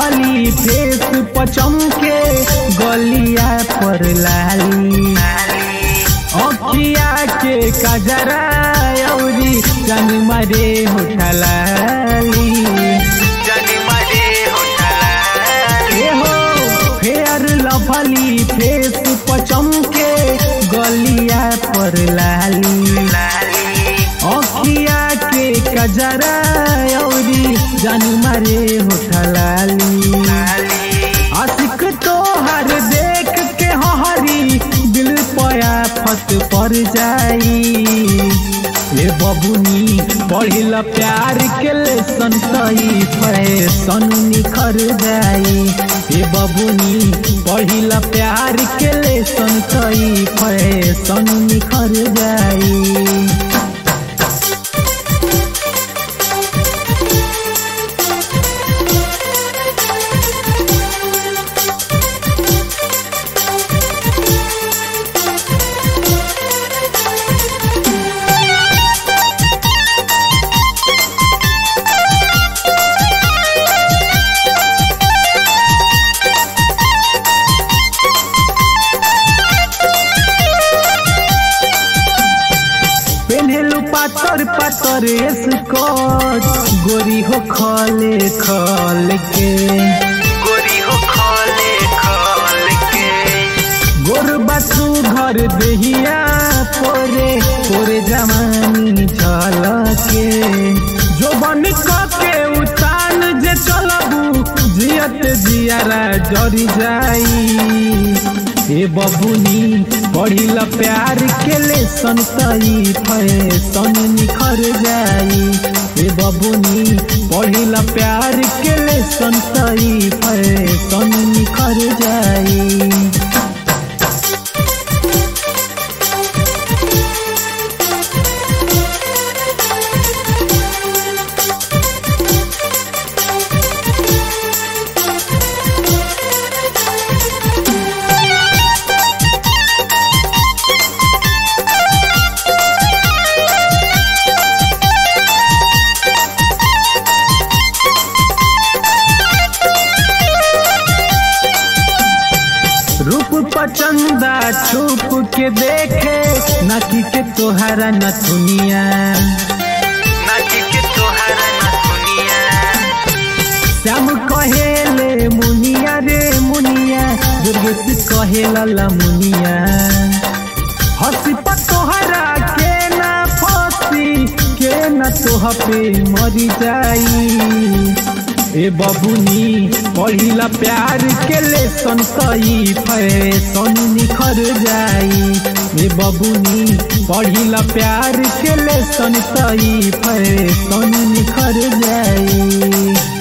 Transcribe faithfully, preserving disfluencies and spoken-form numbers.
Lovely face पचमके गलिया पर लाली अखिया के कजरा औरी जन मरे होठलाली फेयर लभली फेस पचमके गलिया पर लाली अखिया के कजरा औरी जन मरे होठलाली आशिक तोहर देख के हरी दिल पया फत पर जाई ले बबुनी पढ़िल प्यार के लेसन सही फैशन निखर जाई हे बबुनी पढ़िल प्यार के लेसन सही फैशन निखर जाई। पातर पातर स्कर्ट गोरी हो खले खल के गोरी हो खले खल के गोरबा सुघर देहिया पोरे पोरे जवानी झलके जोबन के उतान जे चलबू जियत जियारा जरी जाई हे बबुनी पढ़िल प्यार के लेसन सही फैशन निखर जाई हे बबुनी पढ़िल प्यार के लेसन सही फैशन निखर जाई। रूप पचंदा छुप के देखे नाकी के तोहरा नथुनिया नाची के तोहरा नथुनिया श्याम कहेले मुनिया रे मुनिया दुर्गेश कहेला मुनिया हंसी पतोहरा के ना फंसी के ना तोह पे मरी जाई ए बबुनी पढ़िला प्यार के लेसन सही फैशन निखर जाई ए बबुनी पढ़िला प्यार के लेसन सही फैशन निखर जाई।